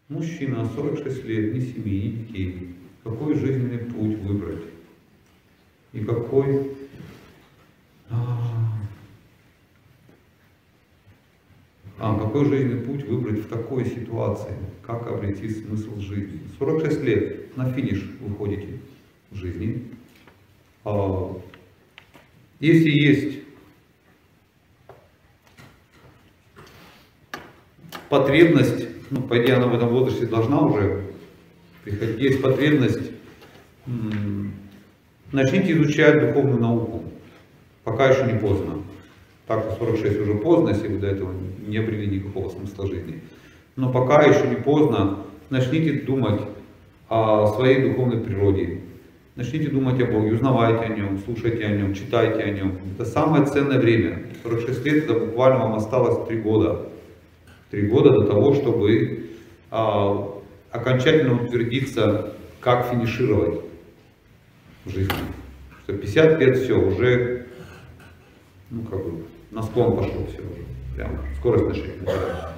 Мужчина, 46 лет, ни семьи, ни детей. Какой жизненный путь выбрать? И какой какой жизненный путь выбрать в такой ситуации? Как обрести смысл жизни? 46 лет, на финиш выходите в жизни. Если есть потребность, ну, по идее, она в этом возрасте должна уже приходить, есть потребность, начните изучать духовную науку, пока еще не поздно. Так, 46 уже поздно, если вы до этого не обрели никакого смысла жизни. Но пока еще не поздно, начните думать о своей духовной природе. Начните думать о Боге, узнавайте о Нем, слушайте о Нем, читайте о Нем. Это самое ценное время. 46 лет, это буквально вам осталось 3 года. 3 года до того, чтобы окончательно утвердиться, как финишировать в жизни. Что 50 лет все, уже, ну, как бы, на склон пошел все уже. Прям скорость начать.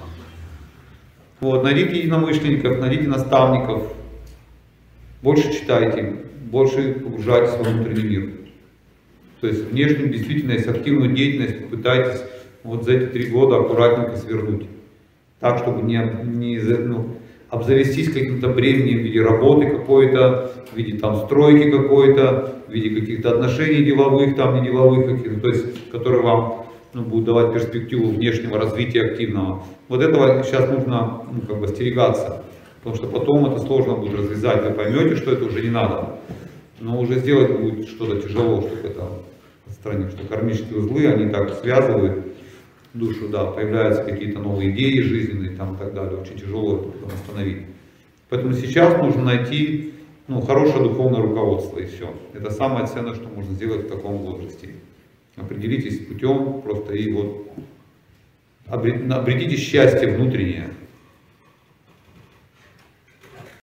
Вот, найдите единомышленников, найдите наставников, больше читайте, больше погружайтесь в внутренний мир. То есть внешнюю действительность, активную деятельность попытайтесь вот за эти 3 года аккуратненько свернуть. Так, чтобы не обзавестись каким-то бременем в виде работы какой-то, в виде там стройки какой-то, в виде каких-то отношений деловых, там не деловых каких-то, то есть, которые вам будут давать перспективу внешнего развития активного. Вот этого сейчас нужно остерегаться, потому что потом это сложно будет развязать, вы поймете, что это уже не надо, но уже сделать будет что-то тяжело, чтобы это отстранить, что кармические узлы, они так связывают душу, да, появляются какие-то новые идеи жизненные там, и так далее, очень тяжело это потом остановить. Поэтому сейчас нужно найти хорошее духовное руководство, и все. Это самое ценное, что можно сделать в таком возрасте. Определитесь путем просто и вот обретите счастье внутреннее.